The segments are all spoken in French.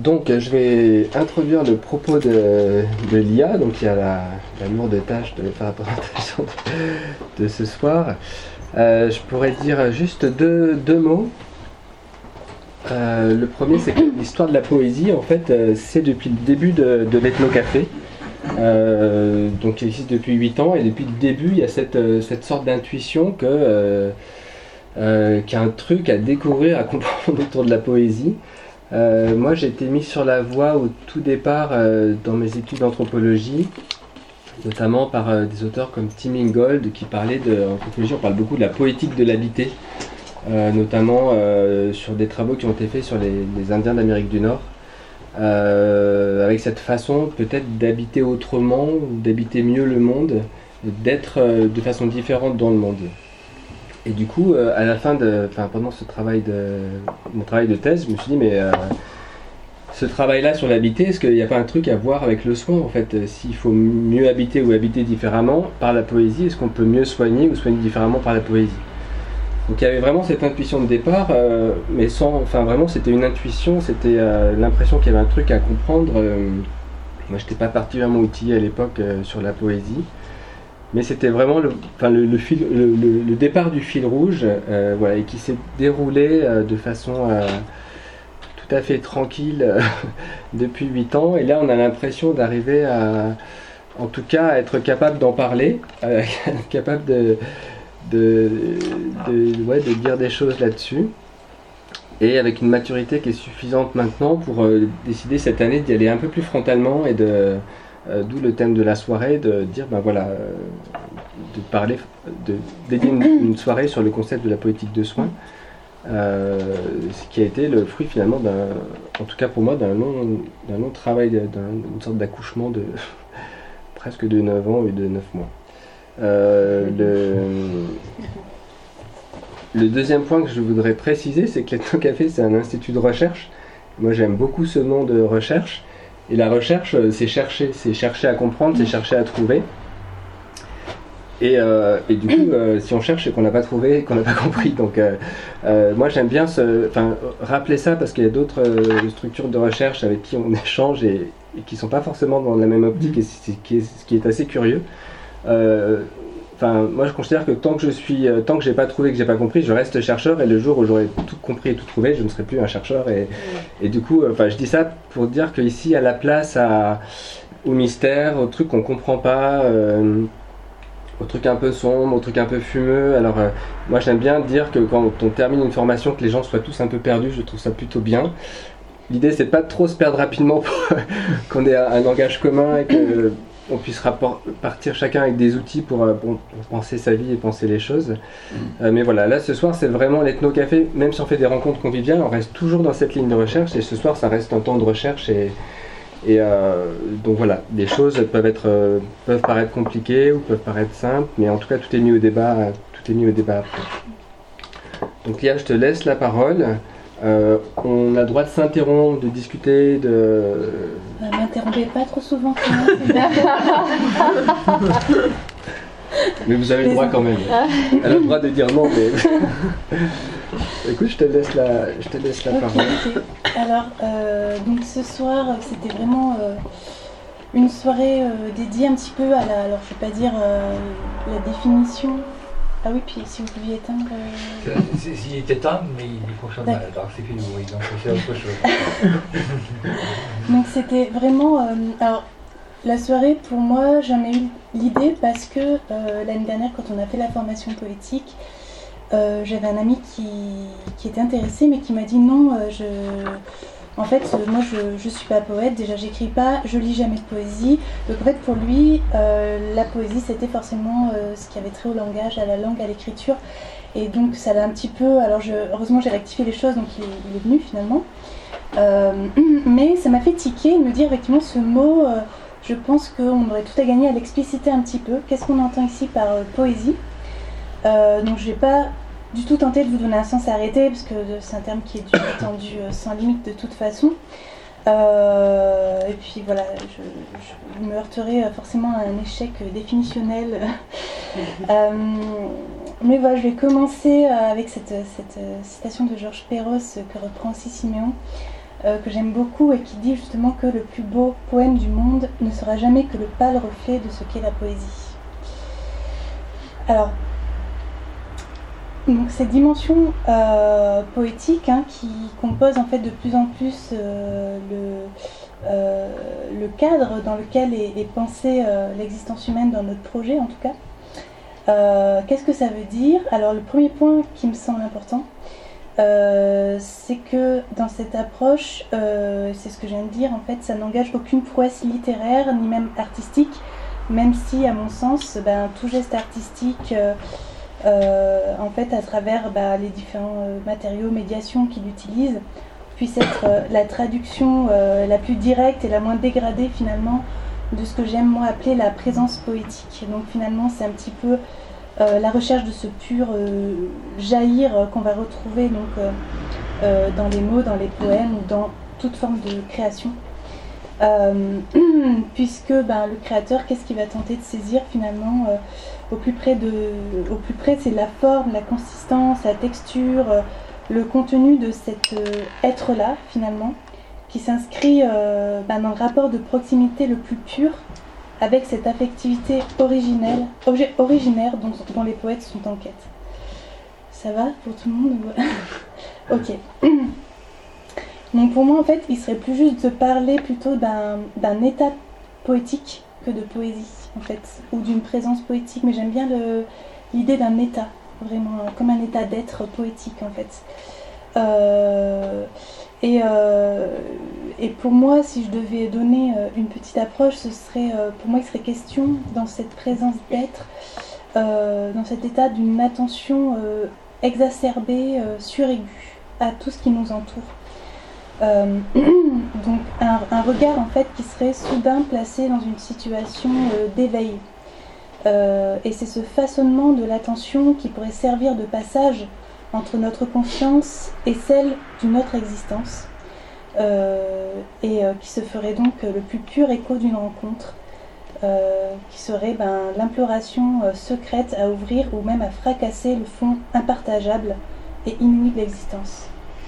Donc je vais introduire le propos de l'IA, donc il y a la lourde tâche de faire la présentation de ce soir. Je pourrais dire juste deux mots. Le premier, c'est que l'histoire de la poésie, en fait, c'est depuis le début de l'Ethnocafé. Donc il existe depuis 8 ans, et depuis le début, il y a cette sorte d'intuition qu'il y a un truc à découvrir, à comprendre autour de la poésie. Moi, j'ai été mis sur la voie au tout départ dans mes études d'anthropologie, notamment par des auteurs comme Tim Ingold, qui parlaient en anthropologie, on parle beaucoup de la poétique de l'habité, notamment sur des travaux qui ont été faits sur les Indiens d'Amérique du Nord, avec cette façon peut-être d'habiter autrement, d'habiter mieux le monde, d'être de façon différente dans le monde. Et du coup, à la fin pendant mon travail de thèse, je me suis dit, mais ce travail-là sur l'habiter, est-ce qu'il n'y a pas un truc à voir avec le soin, en fait? S'il faut mieux habiter ou habiter différemment par la poésie, est-ce qu'on peut mieux soigner ou soigner différemment par la poésie? Donc il y avait vraiment cette intuition de départ, mais vraiment c'était une intuition, c'était l'impression qu'il y avait un truc à comprendre. Moi, je n'étais pas particulièrement outillé à l'époque sur la poésie. Mais c'était vraiment le départ du fil rouge, et qui s'est déroulé de façon tout à fait tranquille depuis 8 ans. Et là, on a l'impression d'arriver en tout cas, à être capable d'en parler, capable de dire des choses là-dessus. Et avec une maturité qui est suffisante maintenant pour décider cette année d'y aller un peu plus frontalement et d'où le thème de la soirée, de dire de dédier une soirée sur le concept de la poétique de soin, ce qui a été le fruit finalement en tout cas pour moi, d'un long travail, d'une sorte d'accouchement de presque de 9 ans et de 9 mois. Le deuxième point que je voudrais préciser, c'est que l'Ethnocafé, c'est un institut de recherche. Moi, j'aime beaucoup ce nom de recherche. Et la recherche, c'est chercher à comprendre, c'est chercher à trouver. Et du coup, si on cherche, c'est qu'on n'a pas trouvé, qu'on n'a pas compris. Donc, moi, j'aime bien rappeler ça, parce qu'il y a d'autres structures de recherche avec qui on échange et qui ne sont pas forcément dans la même optique, et ce qui est assez curieux. Moi, je considère que tant que j'ai pas trouvé, que j'ai pas compris, je reste chercheur, et le jour où j'aurai tout compris et tout trouvé, je ne serai plus un chercheur. Et du coup, je dis ça pour dire qu'ici, il y a la place au mystère, aux trucs qu'on comprend pas, aux trucs un peu sombres, aux trucs un peu fumeux. Alors, moi, j'aime bien dire que quand on termine une formation, que les gens soient tous un peu perdus, je trouve ça plutôt bien. L'idée, c'est pas de trop se perdre rapidement pour qu'on ait un langage commun et que on puisse partir chacun avec des outils pour penser sa vie et penser les choses. Mais voilà, là ce soir c'est vraiment l'Ethnocafé. Même si on fait des rencontres conviviales, on reste toujours dans cette ligne de recherche, et ce soir ça reste un temps de recherche. Donc voilà, les choses peuvent paraître compliquées ou peuvent paraître simples, mais en tout cas tout est mis au débat après. Donc Léa, je te laisse la parole. On a le droit de s'interrompre, de discuter, m'interrompez pas trop souvent. Mais vous avez le droit quand même. Elle a le droit de dire non, mais... Écoute, je te laisse la parole. Alors, donc ce soir, c'était vraiment une soirée dédiée un petit peu à alors je vais pas dire la définition. Ah oui, puis si vous pouviez éteindre... Il est éteint, mais il fonctionne mal, alors c'est plus du bruit, donc c'est autre chose. Donc c'était vraiment... alors, la soirée, pour moi, j'en ai eu l'idée parce que l'année dernière, quand on a fait la formation poétique, j'avais un ami qui était intéressé, mais qui m'a dit non, en fait, moi je suis pas poète, déjà j'écris pas, je lis jamais de poésie. Donc en fait pour lui, la poésie c'était forcément ce qui avait trait au langage, à la langue, à l'écriture. Et donc ça l'a un petit peu, heureusement j'ai rectifié les choses, donc il est venu finalement. Mais ça m'a fait tiquer de me dire effectivement ce mot, je pense qu'on aurait tout à gagner à l'expliciter un petit peu. Qu'est-ce qu'on entend ici par poésie? Donc je vais pas du tout tenté de vous donner un sens arrêté, parce que c'est un terme qui est étendu sans limite de toute façon. Et puis voilà, je me heurterai forcément à un échec définitionnel. Mais voilà, je vais commencer avec cette citation de Georges Perros que reprend aussi Siméon. que j'aime beaucoup et qui dit justement que le plus beau poème du monde ne sera jamais que le pâle reflet de ce qu'est la poésie. Alors, donc ces dimensions poétiques qui composent en fait de plus en plus le cadre dans lequel est pensée l'existence humaine dans notre projet en tout cas. Qu'est-ce que ça veut dire? Alors le premier point qui me semble important, c'est que dans cette approche, c'est ce que je viens de dire, en fait, ça n'engage aucune prouesse littéraire ni même artistique, même si, à mon sens, tout geste artistique, en fait, à travers les différents matériaux, médiations qu'il utilise, puisse être la traduction la plus directe et la moins dégradée finalement de ce que j'aime moi appeler la présence poétique. Donc finalement, c'est un petit peu la recherche de ce pur jaillir qu'on va retrouver donc, dans les mots, dans les poèmes ou dans toute forme de création. Puisque le créateur, qu'est-ce qu'il va tenter de saisir finalement au plus près, c'est la forme, la consistance, la texture, le contenu de cet être-là finalement, qui s'inscrit dans le rapport de proximité le plus pur avec cette affectivité originaire dont les poètes sont en quête. Ça va pour tout le monde? Ok. Donc pour moi, en fait, il serait plus juste de parler plutôt d'un état poétique que de poésie, en fait, ou d'une présence poétique. Mais j'aime bien l'idée d'un état, vraiment, comme un état d'être poétique, en fait. Et pour moi, si je devais donner une petite approche, pour moi, il serait question, dans cette présence d'être, dans cet état d'une attention exacerbée, suraiguë à tout ce qui nous entoure. Donc un regard en fait qui serait soudain placé dans une situation d'éveil. Et c'est ce façonnement de l'attention qui pourrait servir de passage entre notre conscience et celle d'une autre existence, qui se ferait donc le plus pur écho d'une rencontre, qui serait l'imploration secrète à ouvrir ou même à fracasser le fond impartageable et inouï de l'existence.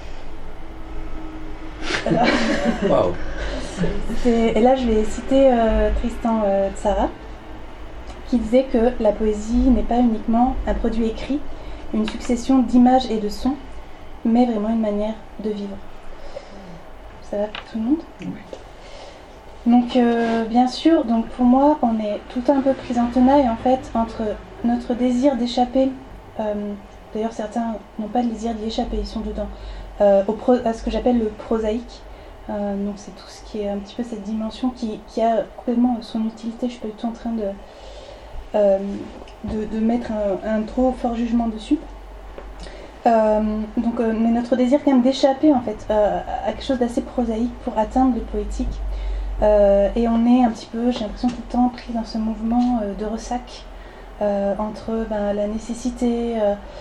Wow. Et là je vais citer Tristan Tzara, qui disait que la poésie n'est pas uniquement un produit écrit, une succession d'images et de sons, mais vraiment une manière de vivre. Ça va pour tout le monde? Oui. Donc bien sûr, donc pour moi, on est tout un peu pris en tenaille en fait entre notre désir d'échapper, d'ailleurs certains n'ont pas le désir d'y échapper, ils sont dedans, à ce que j'appelle le prosaïque. Donc c'est tout ce qui est un petit peu cette dimension qui a complètement son utilité. Je suis pas du tout en train de mettre un trop fort jugement dessus. Mais notre désir quand même d'échapper en fait à quelque chose d'assez prosaïque pour atteindre le poétique. Et on est un petit peu, j'ai l'impression tout le temps pris dans ce mouvement de ressac entre la nécessité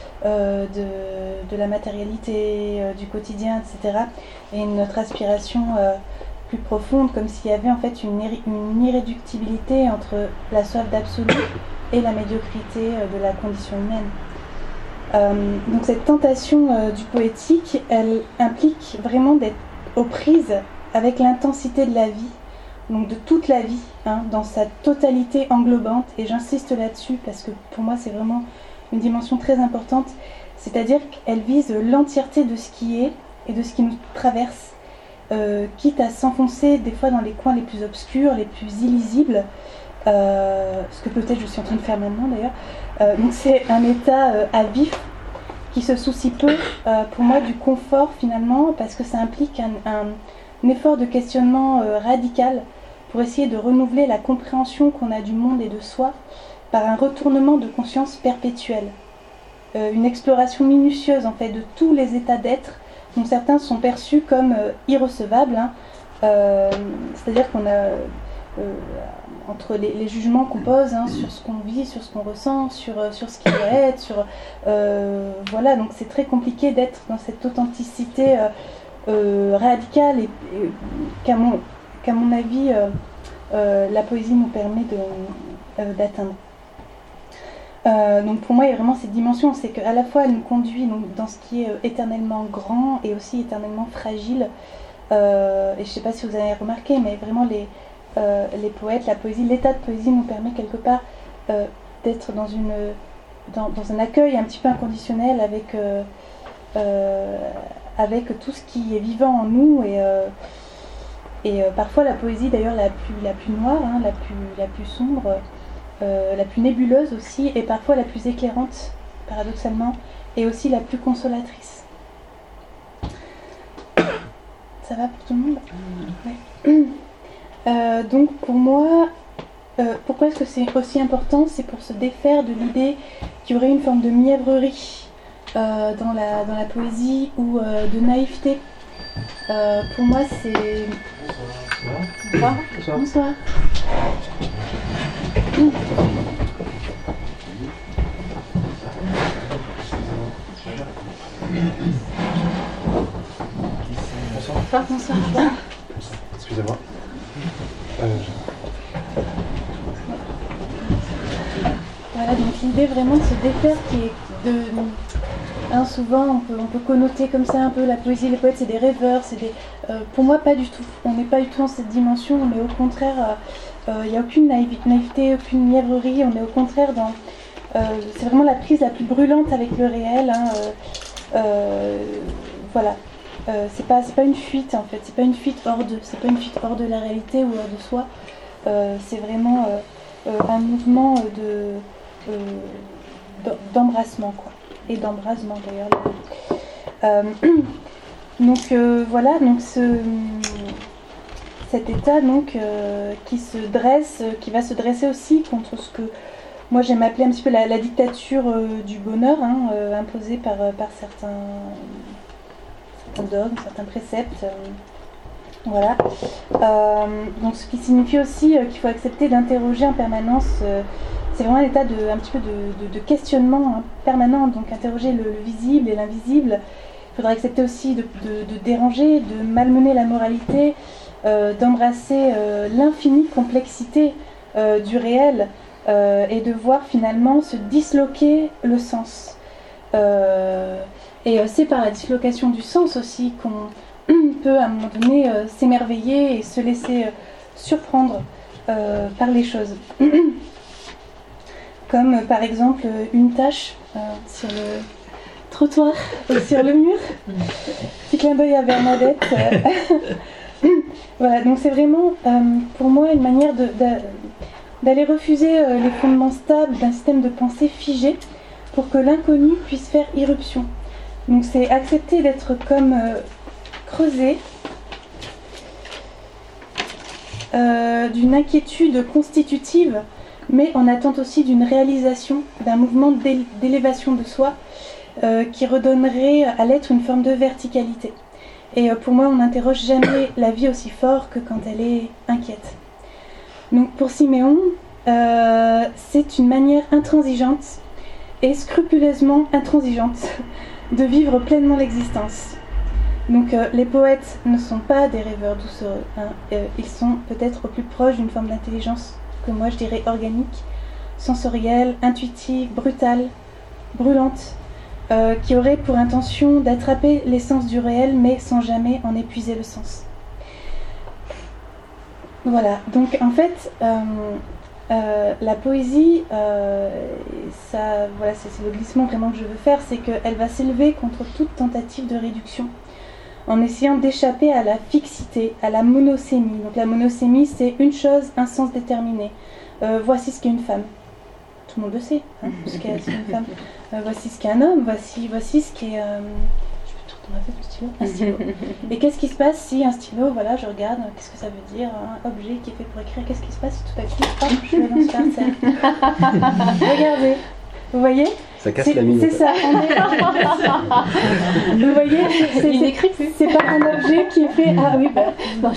de la matérialité, du quotidien, etc. et notre aspiration plus profonde, comme s'il y avait en fait une irréductibilité entre la soif d'absolu et la médiocrité de la condition humaine. Donc cette tentation du poétique, elle implique vraiment d'être aux prises avec l'intensité de la vie, donc de toute la vie, dans sa totalité englobante, et j'insiste là-dessus parce que pour moi c'est vraiment une dimension très importante, c'est-à-dire qu'elle vise l'entièreté de ce qui est et de ce qui nous traverse, quitte à s'enfoncer des fois dans les coins les plus obscurs, les plus illisibles, ce que peut-être je suis en train de faire maintenant d'ailleurs. Donc c'est un état à vif qui se soucie peu pour moi du confort finalement, parce que ça implique un effort de questionnement radical pour essayer de renouveler la compréhension qu'on a du monde et de soi par un retournement de conscience perpétuel. Une exploration minutieuse en fait de tous les états d'être dont certains sont perçus comme irrecevables, c'est-à-dire qu'on a entre les jugements qu'on pose sur ce qu'on vit, sur ce qu'on ressent, sur ce qui doit être, voilà, donc c'est très compliqué d'être dans cette authenticité radicale et qu'à mon avis la poésie nous permet d'atteindre. Donc pour moi il y a vraiment cette dimension, c'est qu'à la fois elle nous conduit donc, dans ce qui est éternellement grand et aussi éternellement fragile, et je ne sais pas si vous avez remarqué, mais vraiment les poètes, la poésie, l'état de poésie nous permet quelque part d'être dans un accueil un petit peu inconditionnel avec tout ce qui est vivant en nous et parfois la poésie d'ailleurs la plus noire, hein, la plus sombre, la plus nébuleuse aussi, et parfois la plus éclairante, paradoxalement, et aussi la plus consolatrice. Ça va pour tout le monde ? Ouais. Donc pour moi, pourquoi est-ce que c'est aussi important ? C'est pour se défaire de l'idée qu'il y aurait une forme de mièvrerie dans la poésie ou de naïveté. Pour moi, c'est... Bonsoir. Bonsoir. Bonsoir. Excusez-moi. Voilà, donc l'idée vraiment de se défaire qui est de... Hein, souvent on peut connoter comme ça un peu la poésie, les poètes c'est des rêveurs, pour moi pas du tout. On n'est pas du tout dans cette dimension, mais au contraire, il n'y a aucune naïveté, aucune mièvrerie, on est au contraire dans... c'est vraiment la prise la plus brûlante avec le réel. Hein, voilà. C'est pas une fuite en fait, c'est pas une fuite hors de la réalité ou hors de soi. C'est vraiment un mouvement d'embrassement quoi, et d'embrasement d'ailleurs. Donc voilà, donc cet état donc qui va se dresser aussi contre ce que moi j'aime appeler un petit peu la dictature du bonheur, hein, imposée par certains dogmes, certains préceptes. Voilà. Donc ce qui signifie aussi qu'il faut accepter d'interroger en permanence. C'est vraiment un état un petit peu de questionnement hein, permanent. Donc interroger le visible et l'invisible. Il faudra accepter aussi de déranger, de malmener la moralité, d'embrasser l'infinie complexité du réel et de voir finalement se disloquer le sens. Et c'est par la dislocation du sens aussi qu'on peut à un moment donné s'émerveiller et se laisser surprendre par les choses. Comme par exemple une tache sur le trottoir ou sur le mur. Petit clin d'œil à Bernadette. Voilà, donc c'est vraiment pour moi une manière d'aller refuser les fondements stables d'un système de pensée figé pour que l'inconnu puisse faire irruption. Donc c'est accepter d'être comme creusé d'une inquiétude constitutive, mais en attente aussi d'une réalisation, d'un mouvement d'élévation de soi qui redonnerait à l'être une forme de verticalité. Et pour moi, on n'interroge jamais la vie aussi fort que quand elle est inquiète. Donc pour Siméon, c'est une manière intransigeante et scrupuleusement intransigeante de vivre pleinement l'existence. Donc les poètes ne sont pas des rêveurs doucereux, hein. Ils sont peut-être au plus proche d'une forme d'intelligence que moi je dirais organique, sensorielle, intuitive, brutale, brûlante, qui aurait pour intention d'attraper l'essence du réel mais sans jamais en épuiser le sens. Voilà, donc en fait la poésie, voilà, c'est le glissement vraiment que je veux faire, c'est qu'elle va s'élever contre toute tentative de réduction, en essayant d'échapper à la fixité, à la monosémie. Donc la monosémie, c'est une chose, un sens déterminé. Voici ce qu'est une femme. Tout le monde le sait, hein, ce qu'est une femme. Voici ce qu'est un homme, voici ce qu'est... je peux tout retourner un stylo. Et qu'est-ce qui se passe si un stylo, voilà, je regarde, qu'est-ce que ça veut dire, un objet qui est fait pour écrire, qu'est-ce qui se passe si tout à coup, hop, je vais dans ce parcelle. Regardez, vous voyez ? Ça casse la mine. C'est ça. Vous voyez, c'est pas un objet qui est fait. Ah oui, bah, non,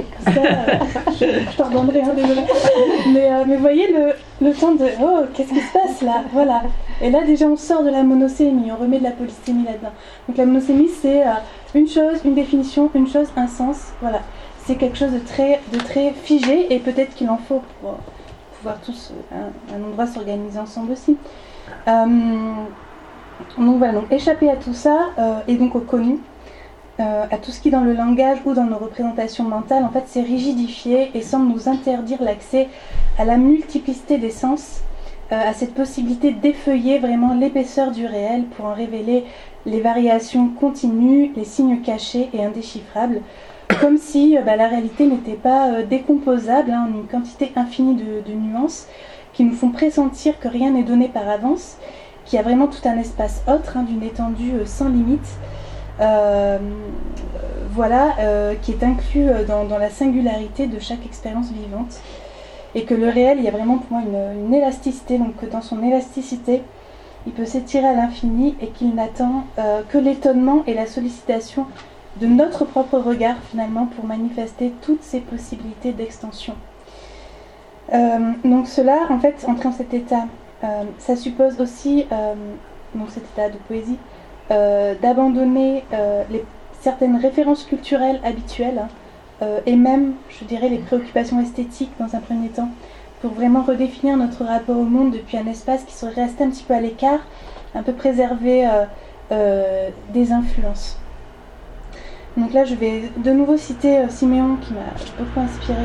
je t'en donnerai un, désolé. Mais vous voyez le temps de oh, qu'est-ce qui se passe là ? Voilà. Et là déjà on sort de la monosémie, on remet de la polysémie là-dedans. Donc la monosémie c'est une chose, une définition, une chose, un sens. Voilà. C'est quelque chose de très figé et peut-être qu'il en faut pour pouvoir tous un endroit s'organiser ensemble aussi. Donc voilà, donc échapper à tout ça et donc au connu, à tout ce qui dans le langage ou dans nos représentations mentales, en fait, c'est rigidifié et semble nous interdire l'accès à la multiplicité des sens, à cette possibilité d'effeuiller vraiment l'épaisseur du réel pour en révéler les variations continues, les signes cachés et indéchiffrables, comme si la réalité n'était pas décomposable en une quantité infinie de nuances qui nous font pressentir que rien n'est donné par avance, qu'il y a vraiment tout un espace autre, d'une étendue sans limite, qui est inclus dans la singularité de chaque expérience vivante. Et que le réel, il y a vraiment pour moi une élasticité, donc que dans son élasticité, il peut s'étirer à l'infini et qu'il n'attend que l'étonnement et la sollicitation de notre propre regard finalement pour manifester toutes ces possibilités d'extension. Donc cela, en fait, entrer dans cet état, ça suppose aussi, donc cet état de poésie, d'abandonner certaines références culturelles habituelles, et même, je dirais, les préoccupations esthétiques dans un premier temps, pour vraiment redéfinir notre rapport au monde depuis un espace qui serait resté un petit peu à l'écart, un peu préservé des influences. Donc là, je vais de nouveau citer Siméon, qui m'a beaucoup inspiré.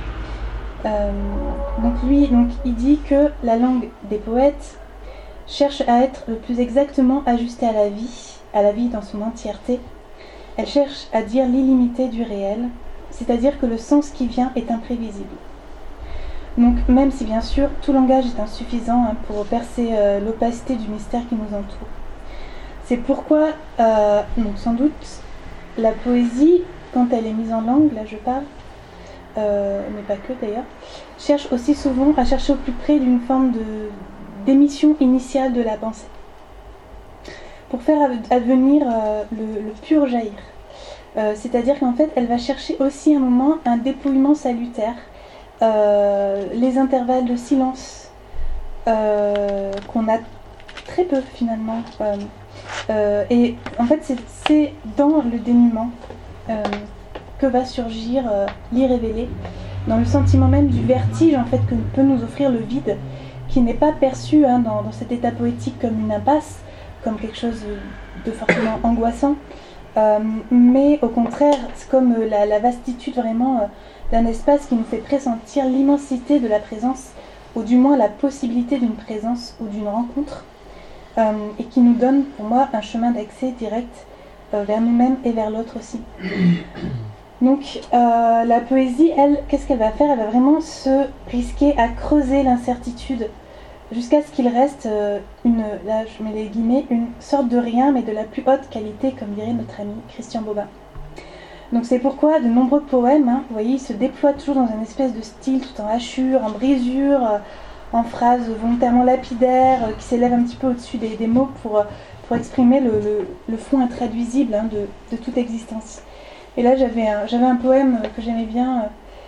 Il dit que la langue des poètes cherche à être le plus exactement ajustée à la vie dans son entièreté. Elle cherche à dire l'illimité du réel, c'est-à-dire que le sens qui vient est imprévisible. Donc même si bien sûr tout langage est insuffisant pour percer l'opacité du mystère qui nous entoure. C'est pourquoi, sans doute, la poésie, quand elle est mise en langue, là je parle, mais pas que d'ailleurs, cherche aussi souvent à chercher au plus près d'une forme d'émission initiale de la pensée, pour faire advenir le pur jaillir. C'est-à-dire qu'en fait, elle va chercher aussi un moment un dépouillement salutaire, les intervalles de silence qu'on a très peu finalement. Et en fait, c'est dans le dénuement que va surgir l'irrévélé, dans le sentiment même du vertige en fait que peut nous offrir le vide, qui n'est pas perçu dans cet état poétique comme une impasse, comme quelque chose de fortement angoissant, mais au contraire, c'est comme la vastitude vraiment d'un espace qui nous fait pressentir l'immensité de la présence, ou du moins la possibilité d'une présence ou d'une rencontre, et qui nous donne pour moi un chemin d'accès direct vers nous-mêmes et vers l'autre aussi. Donc la poésie, elle, qu'est-ce qu'elle va faire ? Elle va vraiment se risquer à creuser l'incertitude jusqu'à ce qu'il reste là je mets les guillemets, une sorte de rien mais de la plus haute qualité, comme dirait notre ami Christian Bobin. Donc c'est pourquoi de nombreux poèmes, vous voyez, ils se déploient toujours dans une espèce de style tout en hachure, en brisure, en phrases volontairement lapidaires, qui s'élèvent un petit peu au-dessus des mots pour exprimer le fond intraduisible de toute existence. Et là j'avais un poème que j'aimais bien,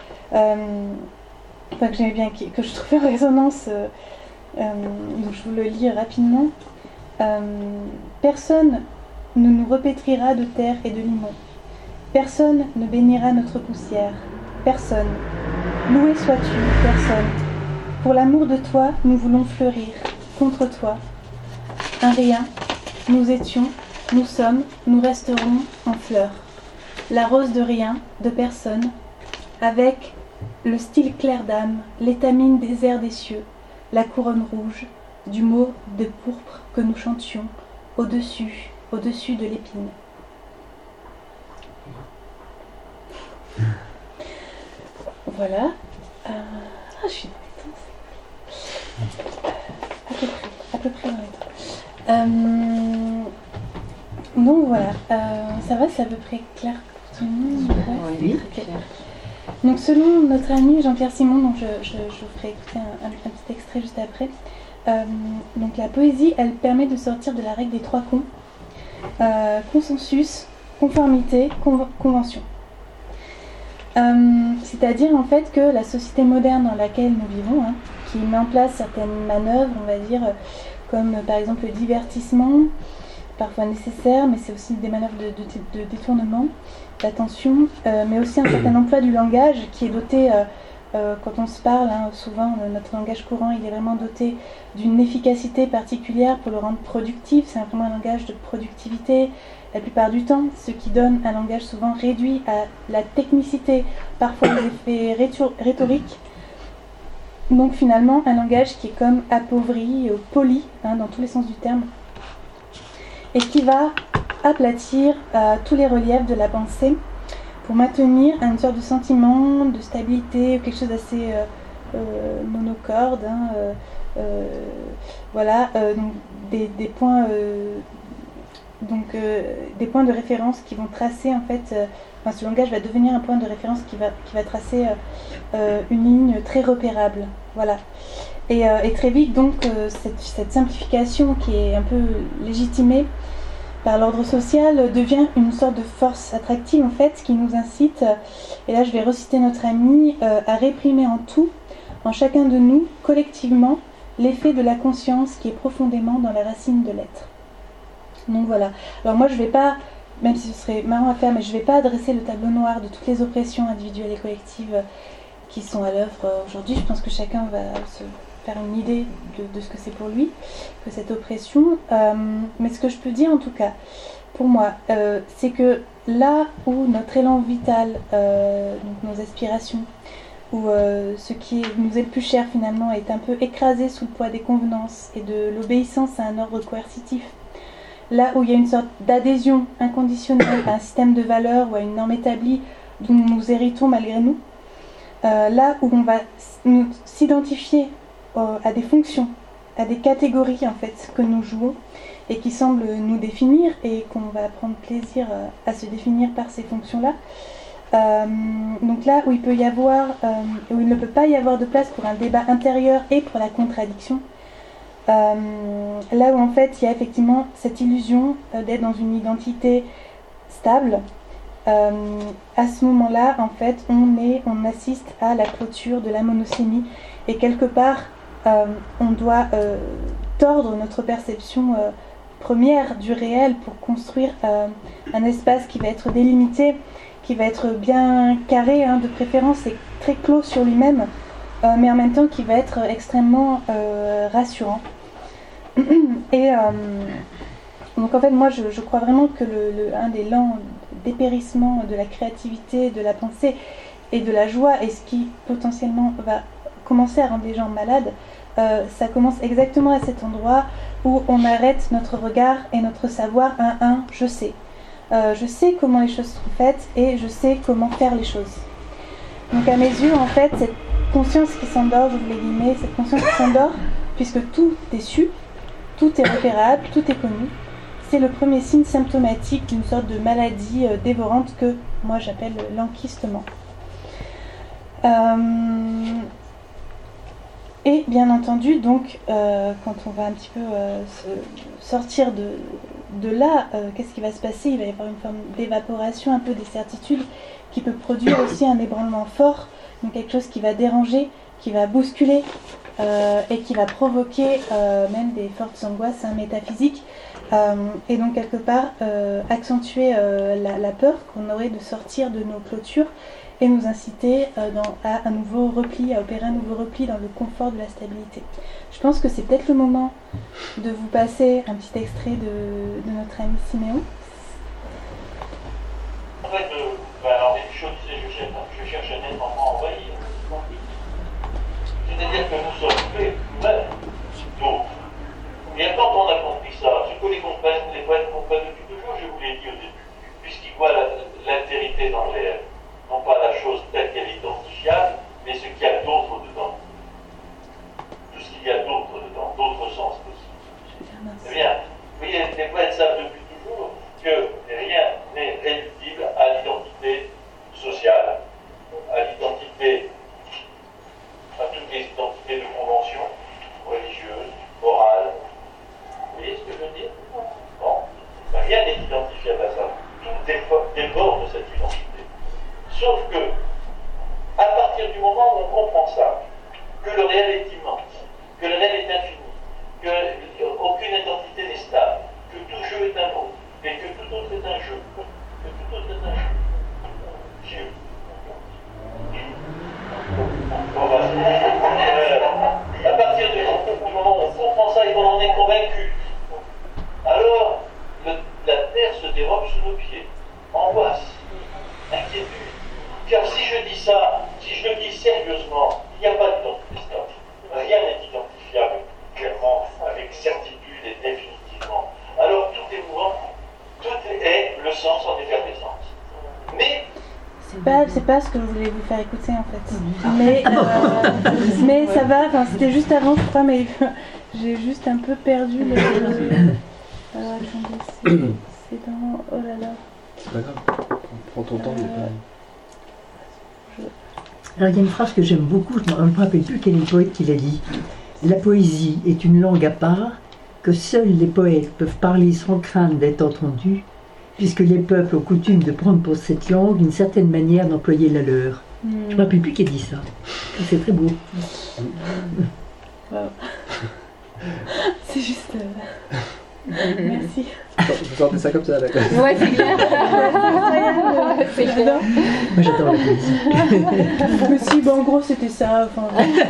que je trouvais en résonance, donc je vous le lis rapidement. Personne ne nous repétrira de terre et de limon. Personne ne bénira notre poussière. Personne. Loué sois-tu, personne. Pour l'amour de toi, nous voulons fleurir. Contre toi. Un rien. Nous étions, nous sommes, nous resterons en fleurs. La rose de rien, de personne. Avec le style clair d'âme, l'étamine des airs des cieux, la couronne rouge, du mot de pourpre que nous chantions, au-dessus de l'épine. Voilà. Je suis dans les temps. À peu près dans les temps. Donc voilà. Ça va, c'est à peu près clair pour tout le monde. Oui, très clair. Donc selon notre ami Jean-Pierre Simon, donc je vous ferai écouter un petit extrait juste après. Donc la poésie, elle permet de sortir de la règle des trois cons. Consensus, conformité, convention. C'est-à-dire en fait que la société moderne dans laquelle nous vivons, qui met en place certaines manœuvres, on va dire, comme par exemple le divertissement, parfois nécessaire, mais c'est aussi des manœuvres de détournement, d'attention, mais aussi un certain emploi du langage qui est doté quand on se parle, souvent notre langage courant il est vraiment doté d'une efficacité particulière pour le rendre productif, c'est vraiment un langage de productivité la plupart du temps, ce qui donne un langage souvent réduit à la technicité, parfois des effets rhétoriques. Donc finalement un langage qui est comme appauvri, poli, dans tous les sens du terme, et qui va aplatir tous les reliefs de la pensée pour maintenir une sorte de sentiment de stabilité, quelque chose d'assez monocorde, donc des points, des points de référence qui vont tracer en fait, ce langage va devenir un point de référence qui va tracer une ligne très repérable, voilà. Et très vite donc cette simplification qui est un peu légitimée par l'ordre social devient une sorte de force attractive en fait qui nous incite, et là je vais reciter notre ami, à réprimer en tout, en chacun de nous, collectivement, l'effet de la conscience qui est profondément dans la racine de l'être. Donc voilà. Alors moi je vais pas, même si ce serait marrant à faire, mais je vais pas adresser le tableau noir de toutes les oppressions individuelles et collectives qui sont à l'œuvre aujourd'hui. Je pense que chacun va se faire une idée de ce que c'est pour lui, que cette oppression. Mais ce que je peux dire en tout cas, pour moi, c'est que là où notre élan vital, donc nos aspirations, où ce qui nous est le plus cher finalement est un peu écrasé sous le poids des convenances et de l'obéissance à un ordre coercitif, là où il y a une sorte d'adhésion inconditionnelle à un système de valeurs ou à une norme établie dont nous héritons malgré nous, là où on va s'identifier à des fonctions, à des catégories en fait que nous jouons et qui semblent nous définir et qu'on va prendre plaisir à se définir par ces fonctions-là. Donc là où il peut y avoir, où il ne peut pas y avoir de place pour un débat intérieur et pour la contradiction, là où en fait il y a effectivement cette illusion d'être dans une identité stable, à ce moment-là en fait on assiste à la clôture de la monosémie et quelque part on doit tordre notre perception première du réel pour construire un espace qui va être délimité, qui va être bien carré de préférence et très clos sur lui-même, mais en même temps qui va être extrêmement rassurant. Et donc en fait moi je crois vraiment que un des lents dépérissements de la créativité, de la pensée et de la joie, et ce qui potentiellement va commencer à rendre les gens malades, ça commence exactement à cet endroit où on arrête notre regard et notre savoir à un je sais. Je sais comment les choses sont faites et je sais comment faire les choses. Donc à mes yeux, en fait, cette conscience qui s'endort, j'ouvre les guillemets, cette conscience qui s'endort, puisque tout est su, tout est repérable, tout est connu, c'est le premier signe symptomatique d'une sorte de maladie dévorante que moi j'appelle l'enquistement. Et bien entendu, donc, quand on va un petit peu sortir de là, qu'est-ce qui va se passer ? Il va y avoir une forme d'évaporation, un peu des certitudes, qui peut produire aussi un ébranlement fort, donc quelque chose qui va déranger, qui va bousculer, et qui va provoquer même des fortes angoisses métaphysiques, et donc quelque part accentuer la peur qu'on aurait de sortir de nos clôtures, et nous inciter à un nouveau repli, à opérer un nouveau repli dans le confort de la stabilité. Je pense que c'est peut-être le moment de vous passer un petit extrait de notre ami Siméon. En fait, alors les choses, je cherche à être envahi. C'est-à-dire que nous sommes faits nous-mêmes d'autres. Et quand on a compris ça, ce que les poètes comprennent depuis toujours, je vous l'ai dit au début, puisqu'ils voient l'altérité dans le réel. Non pas la chose telle qu'elle est identifiable, mais ce qu'il y a d'autre dedans. Tout ce qu'il y a d'autre dedans, d'autres sens possibles. Eh bien, vous voyez, les poètes savent depuis toujours que rien n'est réductible à l'identité sociale, à l'identité, à toutes les identités de convention, religieuses, morales. Vous voyez ce que je veux dire ? Bon, rien n'est identifiable à ça. Tout déborde de cette identité. Sauf que, à partir du moment où on comprend ça, que le réel est immense, que le réel est infini, qu'aucune identité n'est stable, que tout jeu est un mot, et que tout autre est un jeu, que tout autre est un jeu. Dieu. je dis ça, si je le dis sérieusement, il n'y a pas d'identité stable. Rien n'est identifiable clairement, avec certitude et définitivement. Alors tout est mouvant, tout est le sens en effervescence. Mais c'est pas ce que je voulais vous faire écouter en fait. Mais ça va, enfin, c'était juste avant je crois, mais j'ai juste un peu perdu le... Alors attendez, c'est dans... Oh là là. C'est pas grave, prends ton temps. Alors il y a une phrase que j'aime beaucoup, je ne me rappelle plus quel est le poète qui l'a dit. La poésie est une langue à part, que seuls les poètes peuvent parler sans crainte d'être entendus, puisque les peuples ont coutume de prendre pour cette langue une certaine manière d'employer la leur. Je ne me rappelle plus qui a dit ça. C'est très beau. Wow. C'est juste... Merci. Vous sortez ça comme ça, d'accord. Ouais, c'est clair. C'est clair. Moi j'adore la poésie. Mais si, bon, en gros c'était ça. Enfin,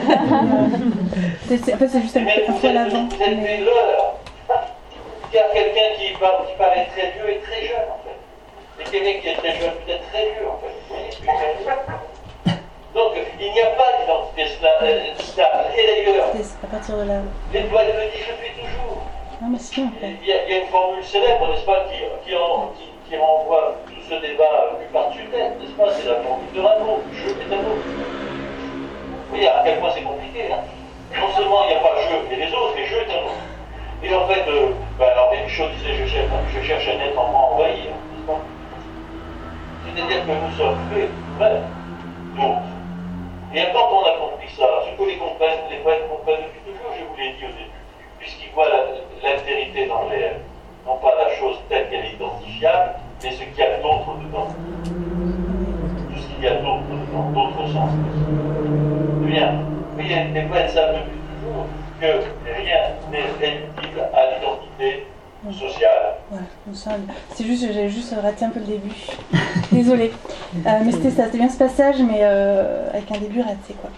en fait c'est juste un peu à l'avant. Vous êtes des leurs. Il y a quelqu'un qui paraît très vieux et très jeune en fait. Et quelqu'un qui est très jeune peut-être très vieux en fait. Vous voyez ce que je veux dire? Donc il n'y a pas d'identité stable. Et d'ailleurs, à partir de là. l'étoile me dit je suis toujours. Non mais si en fait. Il y a une formule célèbre, n'est-ce pas, qui renvoie tout ce débat plus par-dessus tête, n'est-ce pas? C'est la formule de Rameau, je est un autre. Vous voyez à quel point c'est compliqué, hein? Non seulement il n'y a pas je et les autres, mais je est un autre. Et en fait, alors Michaud disait je cherche un être en moi envahi, n'est-ce pas? C'est-à-dire que nous sommes faits, vrais, d'autres. Et quand on a compris ça, ce que les poètes comprennent depuis toujours, je vous l'ai dit au début, puisqu'ils voient l'altérité dans le réel, non pas la chose telle qu'elle est identifiable, mais ce qu'il y a d'autre dedans. Tout ce qu'il y a d'autre dedans, d'autres sens. Bien. Mais les poètes savent depuis toujours que rien n'est réductible à l'identité sociale. Voilà, c'est juste, j'ai juste raté un peu le début. Désolée. Mais c'était ça, c'était bien ce passage, mais avec un début raté, quoi.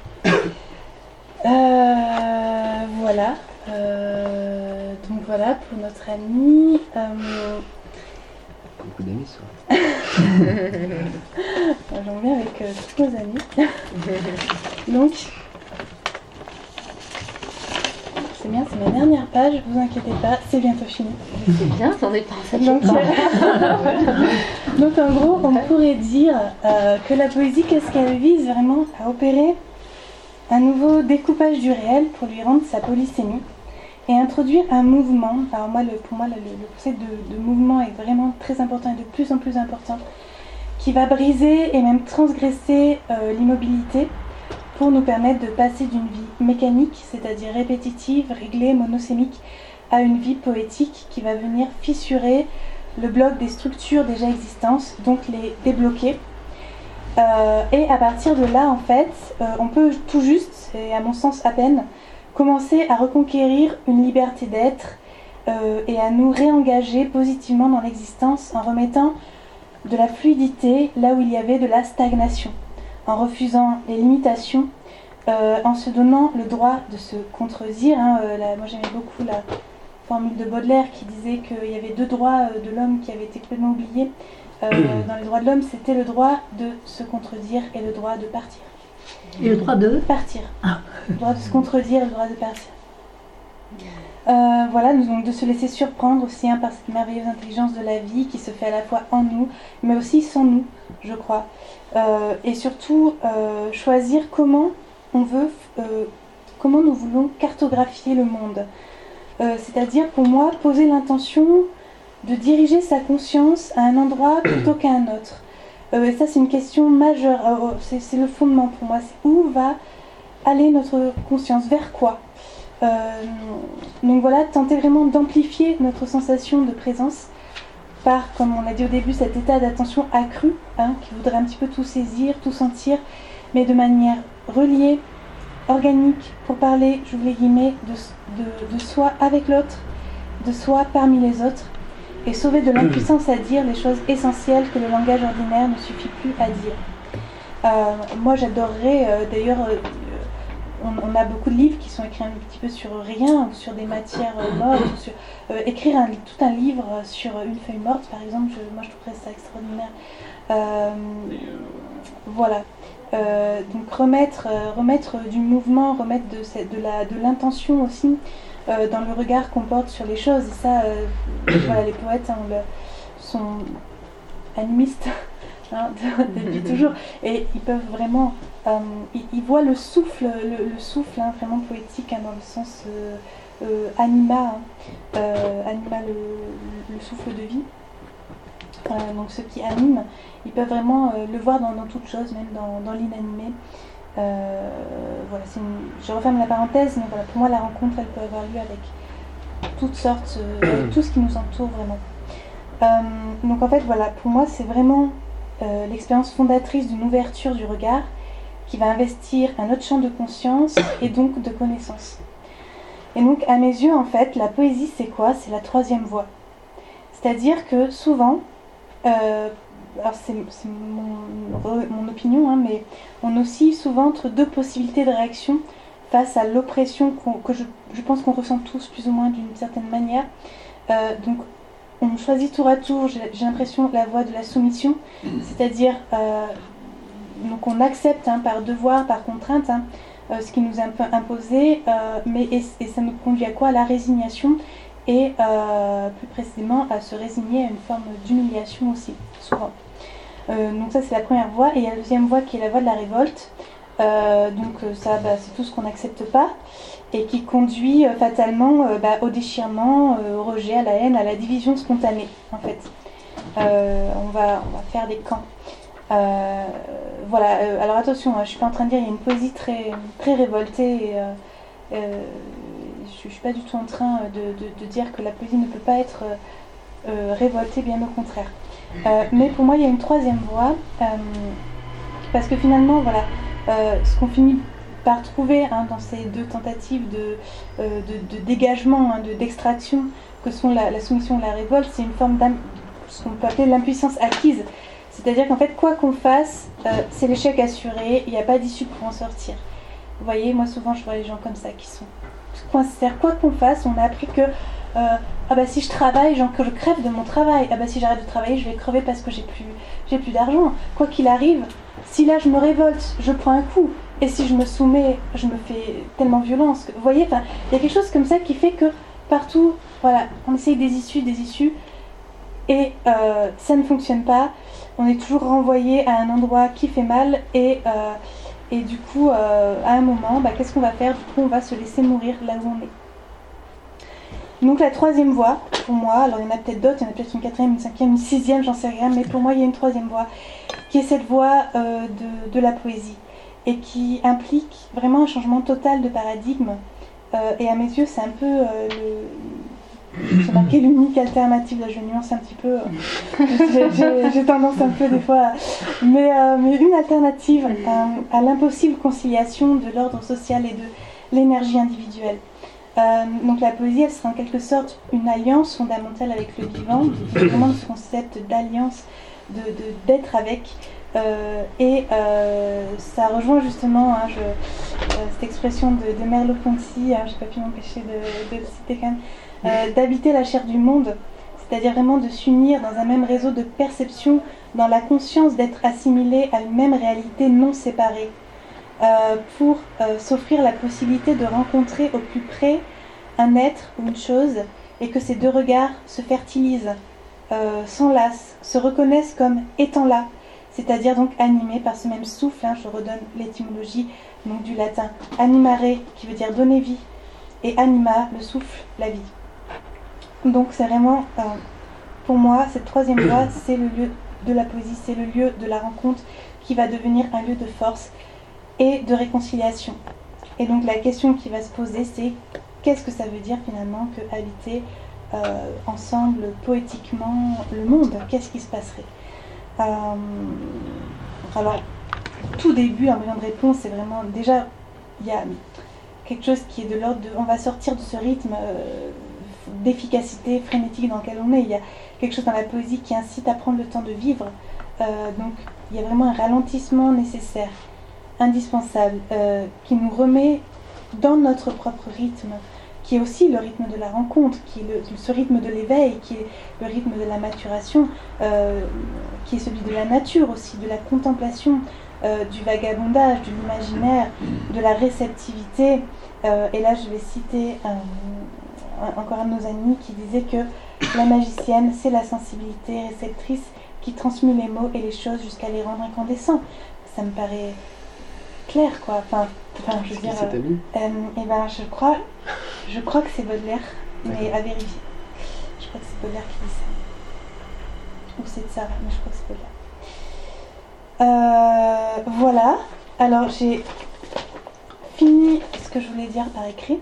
Voilà. Donc voilà pour notre ami. Beaucoup d'amis, ça. J'en viens avec tous nos amis. Donc, c'est bien, c'est ma dernière page, vous inquiétez pas, c'est bientôt fini. C'est bien, t'en es pas en Donc en gros, on pourrait dire que la poésie, qu'est-ce qu'elle vise vraiment à opérer? Un nouveau découpage du réel pour lui rendre sa polysémie et introduire un mouvement. Alors moi, pour moi, le concept de mouvement est vraiment très important et de plus en plus important, qui va briser et même transgresser l'immobilité pour nous permettre de passer d'une vie mécanique, c'est-à-dire répétitive, réglée, monosémique, à une vie poétique qui va venir fissurer le bloc des structures déjà existantes, donc les débloquer. Et à partir de là, en fait, on peut tout juste, et à mon sens à peine, commencer à reconquérir une liberté d'être et à nous réengager positivement dans l'existence en remettant de la fluidité là où il y avait de la stagnation, en refusant les limitations, en se donnant le droit de se contredire. Moi j'aimais beaucoup la formule de Baudelaire qui disait qu'il y avait deux droits de l'homme qui avaient été complètement oubliés. Dans les droits de l'homme, c'était le droit de se contredire et le droit de partir. Et le droit de partir. Ah. Le droit de se contredire et le droit de partir. Voilà, donc de se laisser surprendre aussi par cette merveilleuse intelligence de la vie qui se fait à la fois en nous, mais aussi sans nous, je crois. Et surtout, choisir comment on veut, comment nous voulons cartographier le monde. C'est-à-dire, pour moi, poser l'intention de diriger sa conscience à un endroit plutôt qu'à un autre. Et ça, c'est une question majeure. C'est le fondement pour moi. C'est où va aller notre conscience? Vers quoi? Donc voilà, tenter vraiment d'amplifier notre sensation de présence par, comme on l'a dit au début, cet état d'attention accru, qui voudrait un petit peu tout saisir, tout sentir, mais de manière reliée, organique, pour parler, j'ouvre les guillemets, de soi avec l'autre, de soi parmi les autres, et sauver de l'impuissance à dire les choses essentielles que le langage ordinaire ne suffit plus à dire. Moi j'adorerais, d'ailleurs, on a beaucoup de livres qui sont écrits un petit peu sur rien, ou sur des matières mortes, ou sur, écrire tout un livre sur une feuille morte par exemple, moi je trouverais ça extraordinaire. Voilà. Donc remettre du mouvement, remettre de l'intention aussi dans le regard qu'on porte sur les choses. Et ça, voilà, les poètes sont animistes depuis toujours. Et ils peuvent vraiment... ils voient le souffle, vraiment poétique, dans le sens anima, anima le souffle de vie. Donc ce qui anime, ils peuvent vraiment le voir dans toute chose, même dans l'inanimé. Voilà, je referme la parenthèse, mais voilà, pour moi la rencontre elle peut avoir lieu avec toutes sortes, avec tout ce qui nous entoure vraiment. Donc en fait voilà, pour moi c'est vraiment l'expérience fondatrice d'une ouverture du regard qui va investir un autre champ de conscience et donc de connaissance. Et donc à mes yeux en fait la poésie c'est quoi ? C'est la troisième voie. C'est-à-dire que souvent, alors c'est mon opinion, mais on oscille souvent entre deux possibilités de réaction face à l'oppression que je pense qu'on ressent tous plus ou moins d'une certaine manière. Donc on choisit tour à tour, j'ai l'impression, la voie de la soumission, c'est-à-dire donc on accepte par devoir, par contrainte, ce qui nous est un peu imposé, et ça nous conduit à quoi ? À la résignation. Et plus précisément à se résigner à une forme d'humiliation aussi, souvent. Donc ça c'est la première voie, et il y a la deuxième voie qui est la voie de la révolte. Ça c'est tout ce qu'on n'accepte pas, et qui conduit fatalement au déchirement, au rejet, à la haine, à la division spontanée en fait. On va faire des camps. Voilà, alors attention, je ne suis pas en train de dire qu'il y a une poésie très, très révoltée, je ne suis pas du tout en train de dire que la poésie ne peut pas être révoltée, bien au contraire. Mais pour moi, il y a une troisième voie, parce que finalement, voilà, ce qu'on finit par trouver dans ces deux tentatives de dégagement, d'extraction, que sont la soumission et la révolte, c'est une forme ce qu'on peut appeler l'impuissance acquise. C'est-à-dire qu'en fait, quoi qu'on fasse, c'est l'échec assuré, il n'y a pas d'issue pour en sortir. Vous voyez, moi souvent, je vois les gens comme ça qui sont coincés. Quoi qu'on fasse, on a appris que si je travaille, que je crève de mon travail. Si j'arrête de travailler, je vais crever parce que j'ai plus d'argent. Quoi qu'il arrive, si là je me révolte, je prends un coup. Et si je me soumets, je me fais tellement violence. Vous voyez, il y a quelque chose comme ça qui fait que partout, voilà, on essaye des issues, et ça ne fonctionne pas. On est toujours renvoyé à un endroit qui fait mal, et du coup, à un moment, qu'est-ce qu'on va faire ? Du coup, on va se laisser mourir là où on est. Donc la troisième voie, pour moi, alors il y en a peut-être d'autres, il y en a peut-être une quatrième, une cinquième, une sixième, j'en sais rien, mais pour moi il y a une troisième voie, qui est cette voie de la poésie, et qui implique vraiment un changement total de paradigme, et à mes yeux c'est un peu j'ai marqué l'unique alternative, là je nuance un petit peu, j'ai tendance un peu des fois, mais une alternative à l'impossible conciliation de l'ordre social et de l'énergie individuelle. Donc la poésie, elle sera en quelque sorte une alliance fondamentale avec le vivant, vraiment ce concept d'alliance, d'être avec, et ça rejoint justement cette expression de Merleau-Ponty, j'ai pas pu m'empêcher de le citer quand même, d'habiter la chair du monde, c'est-à-dire vraiment de s'unir dans un même réseau de perception, dans la conscience d'être assimilé à une même réalité non séparée. Pour s'offrir la possibilité de rencontrer au plus près un être ou une chose, et que ces deux regards se fertilisent, s'enlacent, se reconnaissent comme étant là, c'est-à-dire donc animés par ce même souffle. Je redonne l'étymologie donc du latin animare, qui veut dire donner vie, et anima, le souffle, la vie. Donc c'est vraiment, pour moi, cette troisième voie, c'est le lieu de la poésie, c'est le lieu de la rencontre qui va devenir un lieu de force et de réconciliation. Et donc la question qui va se poser, c'est qu'est-ce que ça veut dire finalement que habiter ensemble poétiquement le monde ? Qu'est-ce qui se passerait ? Alors, tout début, un moyen de réponse, c'est vraiment déjà, il y a quelque chose qui est de l'ordre de, on va sortir de ce rythme d'efficacité frénétique dans lequel on est. Il y a quelque chose dans la poésie qui incite à prendre le temps de vivre. Donc il y a vraiment un ralentissement nécessaire, indispensable, qui nous remet dans notre propre rythme, qui est aussi le rythme de la rencontre, qui est ce rythme de l'éveil, qui est le rythme de la maturation, qui est celui de la nature aussi, de la contemplation, du vagabondage, de l'imaginaire, de la réceptivité. Et là, je vais citer encore un de nos amis qui disait que la magicienne, c'est la sensibilité réceptrice qui transmue les mots et les choses jusqu'à les rendre incandescents. Ça me paraît clair, quoi. Enfin, je veux dire. Et ben, je crois que c'est Baudelaire, mais à vérifier. Je crois que c'est Baudelaire qui dit ça. Ou c'est de Sarah, mais je crois que c'est Baudelaire. Voilà. Alors, j'ai fini ce que je voulais dire par écrit.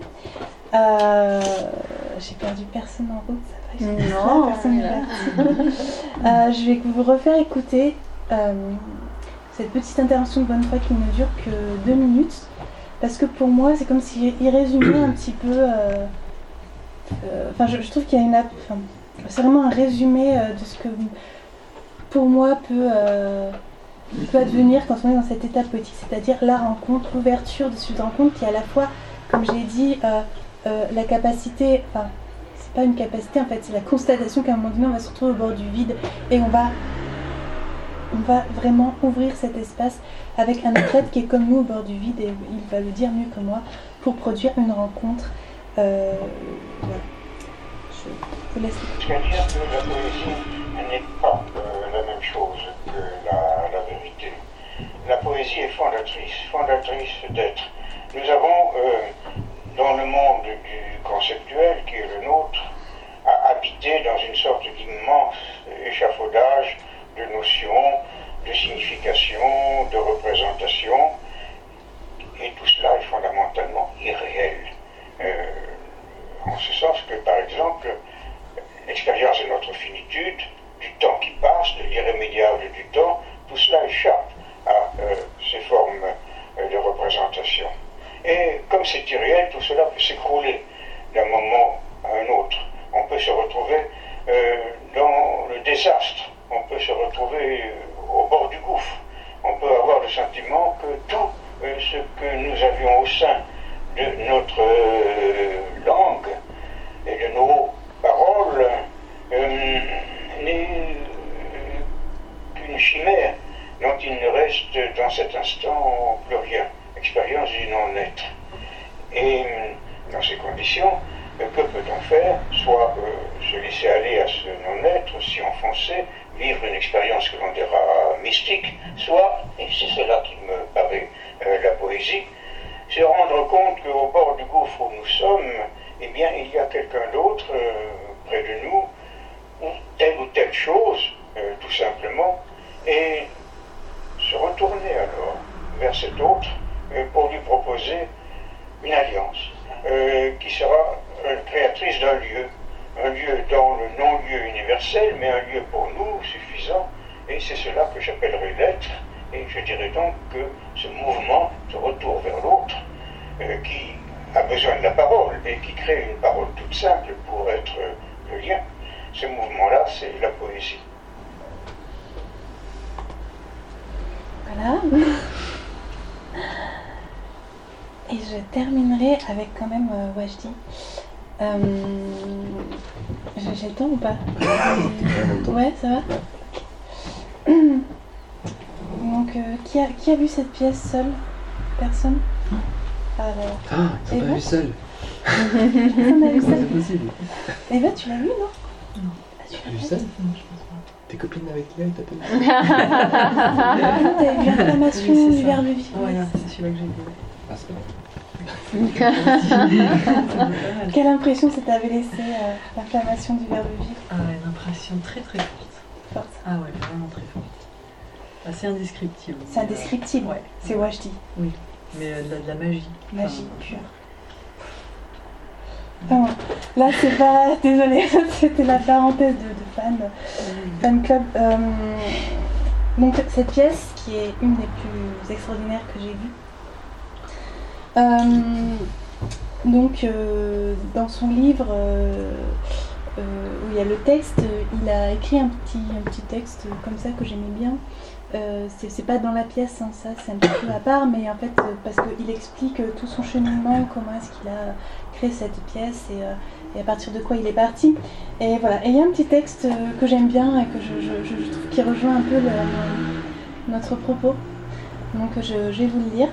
J'ai perdu personne en route, ça va. Non, personne n'est parti. Je vais vous refaire écouter cette petite intervention de Bonnefoy qui ne dure que 2 minutes, parce que pour moi, c'est comme s'il résumait un petit peu. Je trouve qu'il y a c'est vraiment un résumé de ce que, pour moi, peut advenir quand on est dans cet état poétique, c'est-à-dire la rencontre, l'ouverture de cette rencontre qui est à la fois, comme j'ai dit, la capacité, c'est pas une capacité en fait, c'est la constatation qu'à un moment donné on va se retrouver au bord du vide et on va vraiment ouvrir cet espace avec un autre être qui est comme nous au bord du vide, et il va le dire mieux que moi, pour produire une rencontre. Voilà. Je vous laisse. Je veux dire que la poésie n'est pas la même chose que la vérité. La poésie est fondatrice d'être. Nous avons, dans le monde du conceptuel qui est le nôtre, à habiter dans une sorte d'immense échafaudage de notions, de significations, de représentations, et tout cela est fondamentalement irréel. En ce sens que, par exemple, l'expérience de notre finitude, du temps qui passe, de l'irrémédiable du temps, tout cela échappe à ces formes de représentation. Et comme c'est irréel, tout cela peut s'écrouler d'un moment à un autre. On peut se retrouver dans le désastre, on peut se retrouver au bord du gouffre. On peut avoir le sentiment que tout ce que nous avions au sein de notre langue et de nos paroles n'est qu'une chimère dont il ne reste dans cet instant plus rien. Expérience du non-être. Et dans ces conditions, que peut-on faire? Soit se laisser aller à ce non-être, s'y enfoncer, vivre une expérience que l'on dira mystique, soit, et c'est cela qui me paraît la poésie, se rendre compte qu'au bord du gouffre où nous sommes, eh bien, il y a quelqu'un d'autre près de nous, ou telle chose, tout simplement, et se retourner alors vers cet autre pour lui proposer une alliance qui sera créatrice d'un lieu dans le non-lieu universel, mais un lieu pour nous suffisant, et c'est cela que j'appellerais l'être, et je dirais donc que ce mouvement, ce retour vers l'autre, qui a besoin de la parole, et qui crée une parole toute simple pour être le lien, ce mouvement-là, c'est la poésie. Voilà. Et je terminerai avec quand même Wajdi. J'ai le temps ou pas? Ouais, ça va. Donc, qui a vu cette pièce seule? Personne? Ah là là. Ah, ils n'ont pas vu seul. Personne n'a vu seul. C'est possible. Eva, tu l'as vu, non? Non. Ah, tu l'as vu seul? T'es copine avec Léa, il t'a pas vu? T'as eu l'inflammation du verbe vivre. Ouais, c'est celui-là que j'ai vu. Ah, c'est pas vrai. Quelle impression ça t'avait laissé l'inflammation du verbe vivre? Ah ouais, une impression très très forte. Ah ouais, vraiment très forte. C'est indescriptible. C'est indescriptible, ouais. C'est Wajdi. Oui, mais de la magie. Magie pure. Enfin, là, c'est pas. Désolée, c'était la parenthèse de fan club. Donc, cette pièce, qui est une des plus extraordinaires que j'ai vues. Dans son livre où il y a le texte, il a écrit un petit texte comme ça que j'aimais bien. C'est pas dans la pièce, hein, ça c'est un petit peu à part, mais en fait parce qu'il explique tout son cheminement, comment est-ce qu'il a créé cette pièce et à partir de quoi il est parti. Et voilà, et il y a un petit texte que j'aime bien et que je trouve qui rejoint un peu notre propos. Donc je vais vous le lire.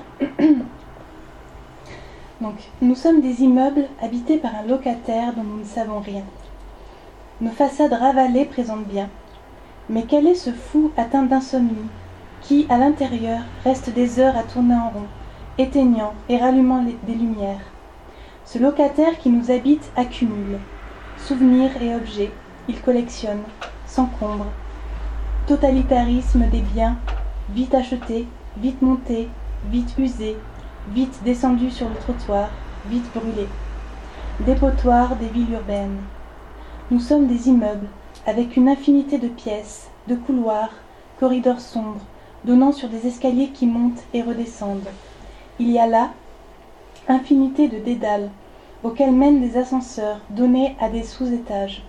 Donc, nous sommes des immeubles habités par un locataire dont nous ne savons rien. Nos façades ravalées présentent bien. Mais quel est ce fou atteint d'insomnie qui, à l'intérieur, reste des heures à tourner en rond, éteignant et rallumant des lumières? Ce locataire qui nous habite accumule souvenirs et objets, il collectionne, s'encombre. Totalitarisme des biens, vite achetés, vite montés, vite usés, vite descendus sur le trottoir, vite brûlés. Dépotoir des villes urbaines. Nous sommes des immeubles, avec une infinité de pièces, de couloirs, corridors sombres, donnant sur des escaliers qui montent et redescendent. Il y a là infinité de dédales, auxquels mènent des ascenseurs donnant à des sous-étages,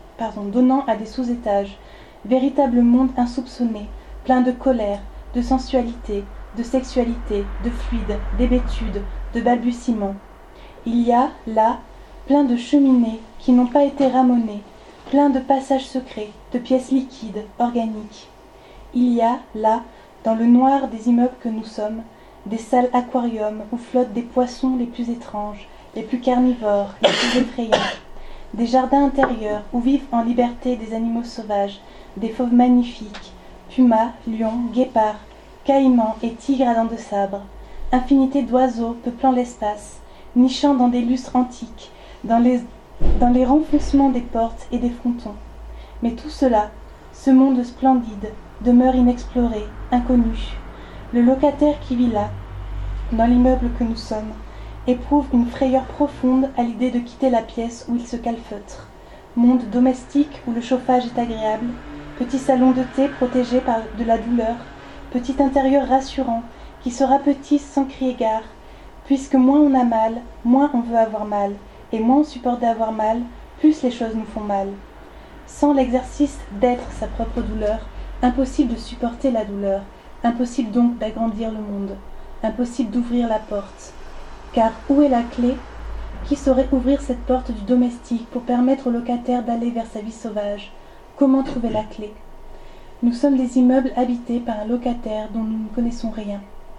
véritable monde insoupçonné, plein de colère, de sensualité, de sexualité, de fluide, d'hébétude, de balbutiements. Il y a, là, plein de cheminées qui n'ont pas été ramonées, plein de passages secrets, de pièces liquides, organiques. Il y a, là, dans le noir des immeubles que nous sommes, des salles aquariums où flottent des poissons les plus étranges, les plus carnivores, les plus effrayants, des jardins intérieurs où vivent en liberté des animaux sauvages, des fauves magnifiques, pumas, lions, guépards, caïmans et tigres à dents de sabre, infinité d'oiseaux peuplant l'espace, nichant dans des lustres antiques, dans les renfoncements des portes et des frontons. Mais tout cela, ce monde splendide, demeure inexploré, inconnu. Le locataire qui vit là, dans l'immeuble que nous sommes, éprouve une frayeur profonde à l'idée de quitter la pièce où il se calfeutre. Monde domestique où le chauffage est agréable, petit salon de thé protégé par de la douleur, petit intérieur rassurant qui se rapetisse sans crier gare, puisque moins on a mal, moins on veut avoir mal, et moins on supporte d'avoir mal, plus les choses nous font mal. Sans l'exercice d'être sa propre douleur, impossible de supporter la douleur, impossible donc d'agrandir le monde, impossible d'ouvrir la porte. Car où est la clé? Qui saurait ouvrir cette porte du domestique pour permettre au locataire d'aller vers sa vie sauvage? Comment trouver la clé? Nous sommes des immeubles habités par un locataire dont nous ne connaissons rien.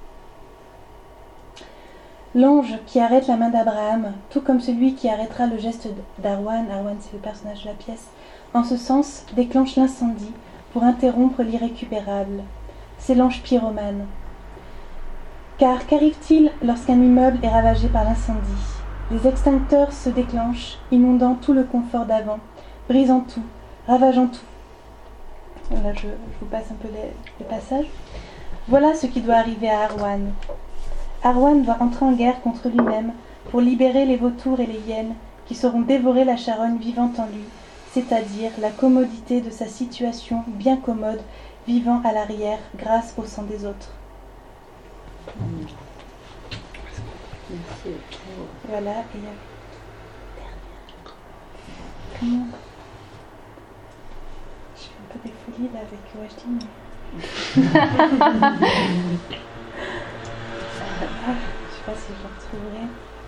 L'ange qui arrête la main d'Abraham, tout comme celui qui arrêtera le geste d'Arwan, Arwan c'est le personnage de la pièce, en ce sens déclenche l'incendie pour interrompre l'irrécupérable. C'est l'ange pyromane. Car qu'arrive-t-il lorsqu'un immeuble est ravagé par l'incendie? Les extincteurs se déclenchent, inondant tout le confort d'avant, brisant tout, ravageant tout. Voilà, je vous passe un peu les passages. Voilà ce qui doit arriver à Arwan. Arwan va entrer en guerre contre lui-même pour libérer les vautours et les hyènes qui sauront dévorer la charogne vivante en lui, c'est-à-dire la commodité de sa situation bien commode, vivant à l'arrière grâce au sang des autres. Voilà, et comment je fais un peu des folies là avec Wajdi, mais... je sais pas si je le retrouverai.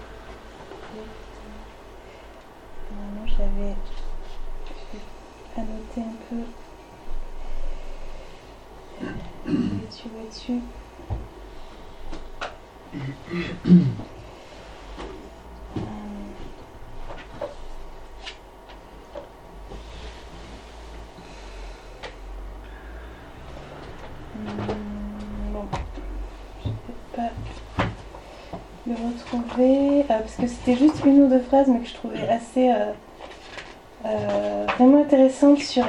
Normalement je l'avais annoté un peu là-dessus. Bon, je ne peux pas le retrouver parce que c'était juste une ou deux phrases mais que je trouvais assez vraiment intéressantes sur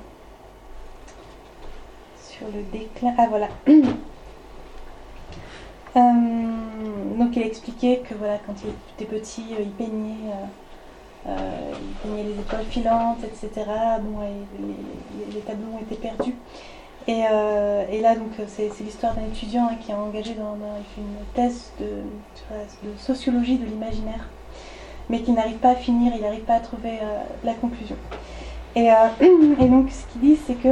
le déclin. Ah voilà. Donc il expliquait que voilà, quand il était petit, il peignait les étoiles filantes, etc. Bon, et les tableaux ont été perdus. Et là, donc, c'est l'histoire d'un étudiant qui est engagé dans une thèse de sociologie de l'imaginaire, mais qui n'arrive pas à finir, il n'arrive pas à trouver la conclusion. Et donc, ce qu'il dit, c'est que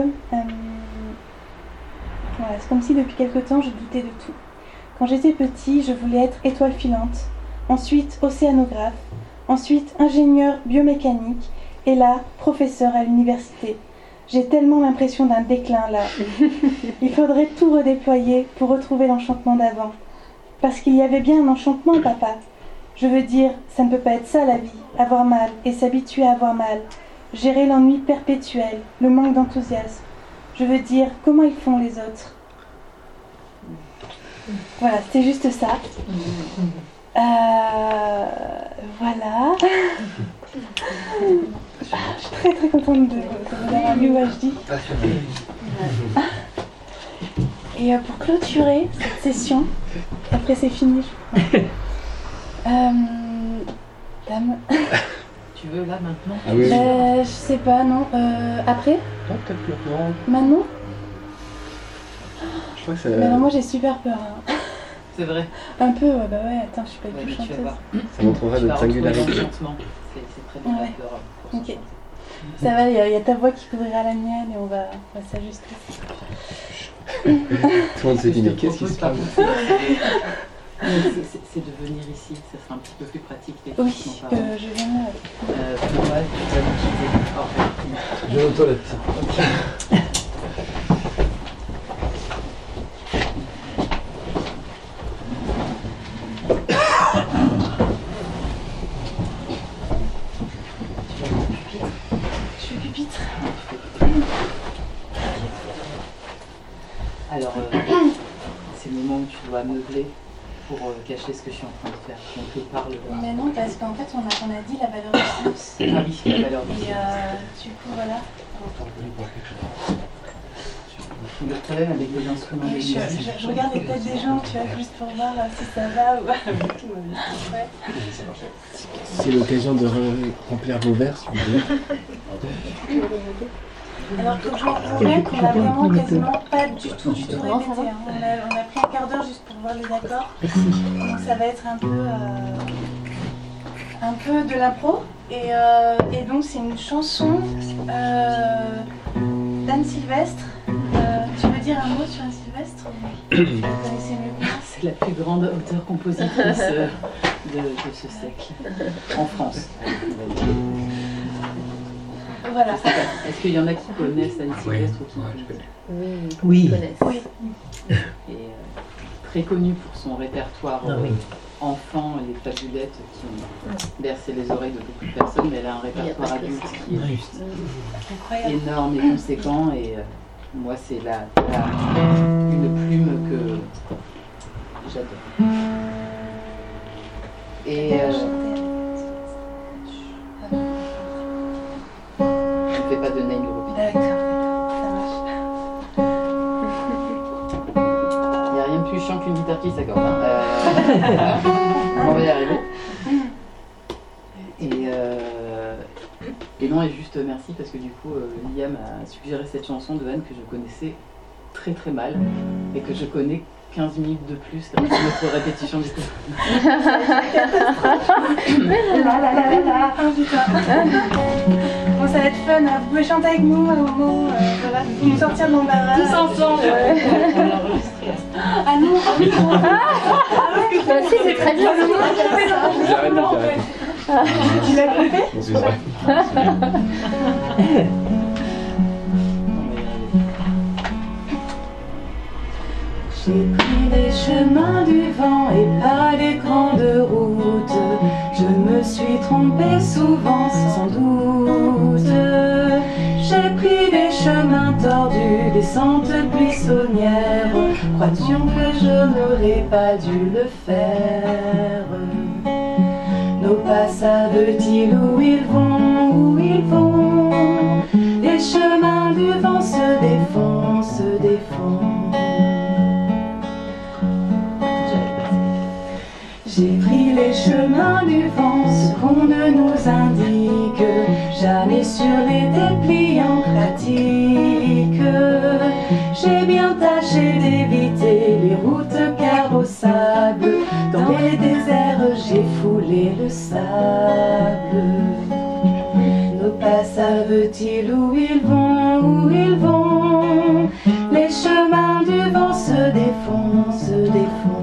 voilà, c'est comme si depuis quelque temps, je doutais de tout. Quand j'étais petit, je voulais être étoile filante, ensuite océanographe, ensuite ingénieur biomécanique, et là, professeur à l'université. J'ai tellement l'impression d'un déclin là. Il faudrait tout redéployer pour retrouver l'enchantement d'avant. Parce qu'il y avait bien un enchantement, papa. Je veux dire, ça ne peut pas être ça la vie, avoir mal et s'habituer à avoir mal. Gérer l'ennui perpétuel, le manque d'enthousiasme. Je veux dire, comment ils font les autres? Voilà, c'était juste ça. Voilà. Je suis très très contente de vous avoir lu HD. Et pour clôturer cette session, après c'est fini, Dame. Tu veux là maintenant? Ah oui, Je sais pas, non. Après? Non, peut-être maintenant. Maintenant? Je crois que ça... Mais non, moi j'ai super peur. Hein. C'est vrai. Un peu, ouais, bah ouais, attends, je suis pas du tout chanteuse. Ça montrera notre singularité. C'est très bien Ouais. peur. Ok. Ça va, il y a ta voix qui couvrira la mienne et on va s'ajuster. Tout le monde s'est dit, mais qu'est-ce qui se passe? C'est de venir ici, ça sera un petit peu plus pratique. Oui, je viens là. Pour moi, tu vas nous quitter. Je l'auto là-dessus. Je suis pupitre. Alors, c'est le moment où tu dois meubler pour cacher ce que je suis en train de faire. Donc, je parle. Mais non, parce qu'en fait, on a dit la valeur du silence. Ah oui, la valeur du Et silence. du coup, voilà. Le problème avec les instruments de musique. Je regarde les têtes des gens, tu vois, juste pour voir si ça va ou ouais. C'est l'occasion de remplir vos verres, si vous voulez. Alors que je vous avouerai qu'on a vraiment quasiment pas du tout répété. Hein. On a pris un quart d'heure juste pour voir les accords. Donc ça va être un peu de l'impro. Et donc c'est une chanson d'Anne Sylvestre. Tu veux dire un mot sur Anne Sylvestre? Vous connaissez mieux que moi. C'est la plus grande auteure-compositrice de ce siècle en France. Voilà. Est-ce qu'il y en a qui connaissent Anne Sylvestre ou qui Oui. Oui. Et très connue pour son répertoire enfant, les fabulettes qui ont bercé les oreilles de beaucoup de personnes, mais elle a un répertoire adulte qui est juste énorme et conséquent. Et moi, c'est une plume que j'adore. Et je ne fais pas de name dropping. D'accord, ça marche. Il n'y a rien de plus chiant qu'une guitare qui s'accorde. On va y arriver. Et non, et juste merci parce que du coup, Liam a suggéré cette chanson de Anne que je connaissais très très mal et que je connais 15 minutes de plus grâce à notre répétition du coup. Bon, ça va être fun, hein. Vous pouvez chanter avec nous à un moment, voilà, pour nous sortir de l'embarras. Tous ensemble. Ah non, Bah si, c'est très bien. J'arrête. Tu l'as coupé? J'ai pris les chemins du vent et pas des grandes routes. Je me suis trompée souvent sans doute. J'ai pris des chemins tordus, des sentes buissonnières. Croit-on que je n'aurais pas dû le faire? Nos pas savent-ils où ils vont, où ils vont? Les chemins du vent se défont, se défont. J'ai pris les chemins du vent, ce qu'on ne nous indique jamais sur les dépliants pratiques. J'ai bien tâché d'éviter les routes carrossables. Dans les déserts, j'ai foulé le sable. Nos pas savent-ils où ils vont, où ils vont? Les chemins du vent se défont, se défont.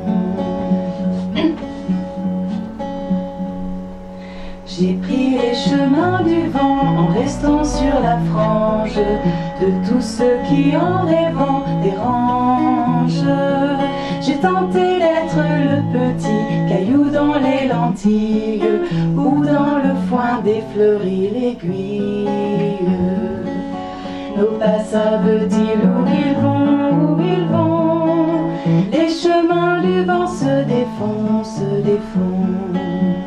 J'ai pris les chemins du vent en restant sur la frange de tous ceux qui en rêvant dérangent. J'ai tenté d'être le petit caillou dans les lentilles ou dans le foin des fleuris l'aiguille. Nos pas savent-ils où ils vont, où ils vont? Les chemins du vent se défont, se défont.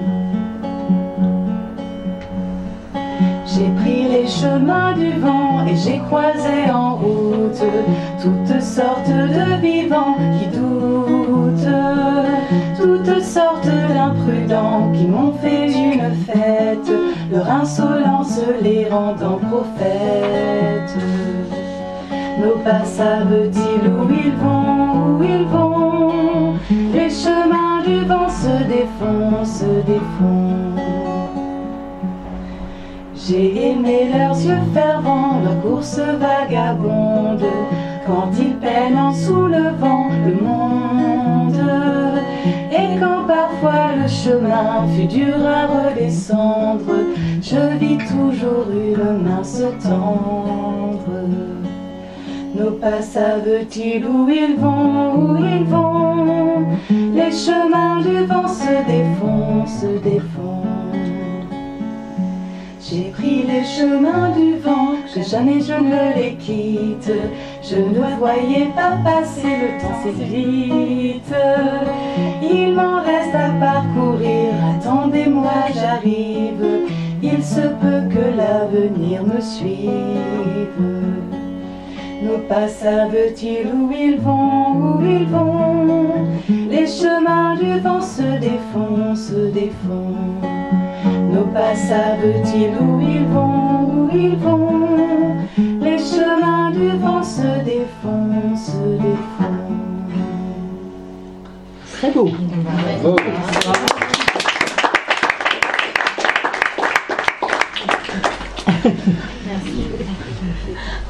J'ai pris les chemins du vent et j'ai croisé en route toutes sortes de vivants qui doutent, toutes sortes d'imprudents qui m'ont fait une fête, leur insolence les rendant prophètes. Nos pas savent-ils où ils vont, où ils vont? Les chemins du vent se défont, se défont. J'ai aimé leurs yeux fervents, leur course vagabonde, quand ils peinent en soulevant le monde. Et quand parfois le chemin fut dur à redescendre, je vis toujours une main se tendre. Nos pas savent-ils où ils vont, où ils vont? Les chemins du vent se défont, se défont. J'ai pris les chemins du vent, que jamais je ne les quitte. Je ne voyais pas passer le temps si vite. Il m'en reste à parcourir, attendez-moi, j'arrive. Il se peut que l'avenir me suive. Nos pas savent-ils où ils vont, où ils vont? Les chemins du vent se défont, se défont. Nos pas savent-ils où ils vont, où ils vont? Les chemins du vent se défont, se défont. Très beau. Bravo.